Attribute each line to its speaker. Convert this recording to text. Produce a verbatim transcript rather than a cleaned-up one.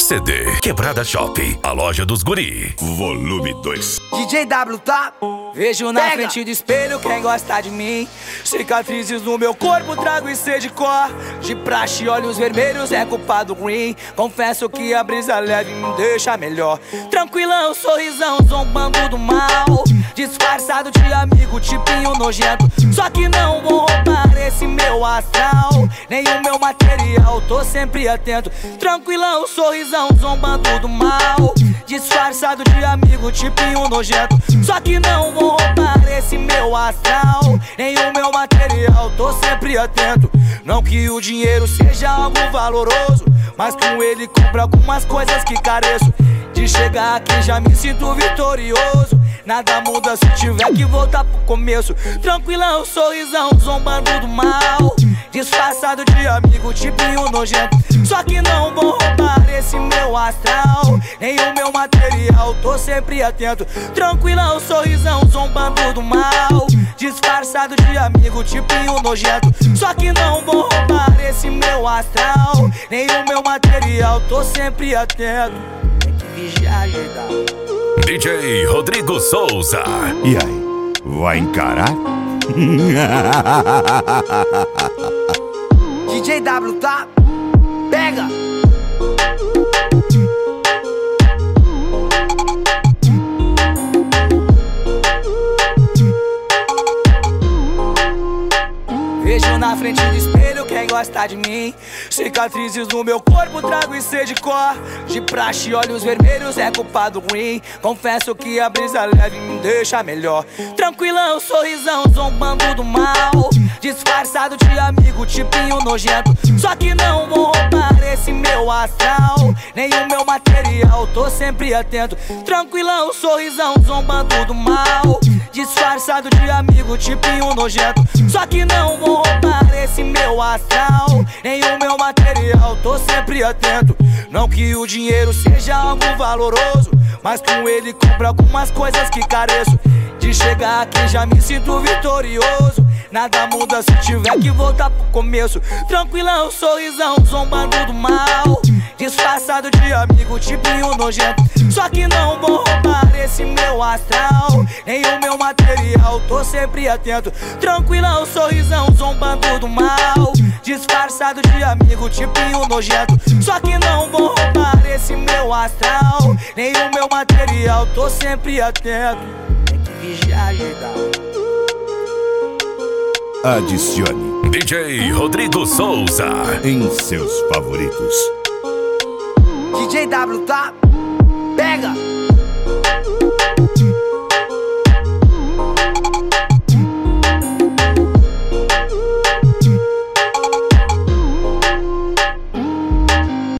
Speaker 1: C D Quebrada Shop, a loja dos guri. Volume dois.
Speaker 2: D J W, tá? Vejo na Pega. frente do espelho quem gosta de mim. Cicatrizes no meu corpo, trago e sede de cor. De praxe, olhos vermelhos, é culpa do green. Confesso que a brisa leve me deixa melhor. Tranquilão, sorrisão, zombando do mal. Disfarçado de amigo, tipinho nojento. Só que não vou roubar esse meu astral, nem o meu material, tô sempre atento. Tranquilão, sorrisão, zombando do mal. Disfarçado de amigo, tipinho nojento. Só que não vou roubar esse meu astral, nem o meu material, tô sempre atento. Não que o dinheiro seja algo valoroso, mas com ele compro algumas coisas que careço. De chegar aqui já me sinto vitorioso. Nada muda se tiver que voltar pro começo. Tranquilão, sorrisão, zombando do mal. Disfarçado de amigo, tipinho nojento. Só que não vou roubar esse meu astral, nem o meu material, tô sempre atento. Tranquilão, sorrisão, zombando do mal. Disfarçado de amigo, tipinho nojento. Só que não vou roubar esse meu astral, nem o meu material, tô sempre atento. Tem que vigiar, geral.
Speaker 1: D J Rodrigo Souza.
Speaker 3: E aí, vai encarar?
Speaker 2: D J W, tá? Pega! Vejo na frente do espelho quem gosta de mim. Cicatrizes no meu corpo, trago e sede de cor. De praxe, olhos vermelhos, é culpa do green. Confesso que a brisa leve me deixa melhor. Tranquilão, sorrisão, zombando do mal. Disfarçado de amigo, tipinho nojento. Só que não vou roubar esse meu astral, nem o meu material, tô sempre atento. Tranquilão, sorrisão, zombando do mal. Disfarçado de amigo, tipinho nojento. Só que não vou roubar esse meu astral, nem o meu material, tô sempre atento. Não que o dinheiro seja algo valoroso, mas com ele compro algumas coisas que careço. De chegar aqui já me sinto vitorioso. Nada muda se tiver que voltar pro começo. Tranquilão, sorrisão, zombando do mal. Disfarçado de amigo, tipinho nojento. Só que não vou roubar esse meu astral, nem o meu material, tô sempre atento. Tranquilão, sorrisão, zombando do mal. Disfarçado de amigo, tipinho nojento. Só que não vou roubar esse meu astral, nem o meu material, tô sempre atento. Tem que vigiar, geral.
Speaker 3: Adicione
Speaker 1: D J Rodrigo Souza
Speaker 3: em seus favoritos.
Speaker 2: D J W, tá? Pega!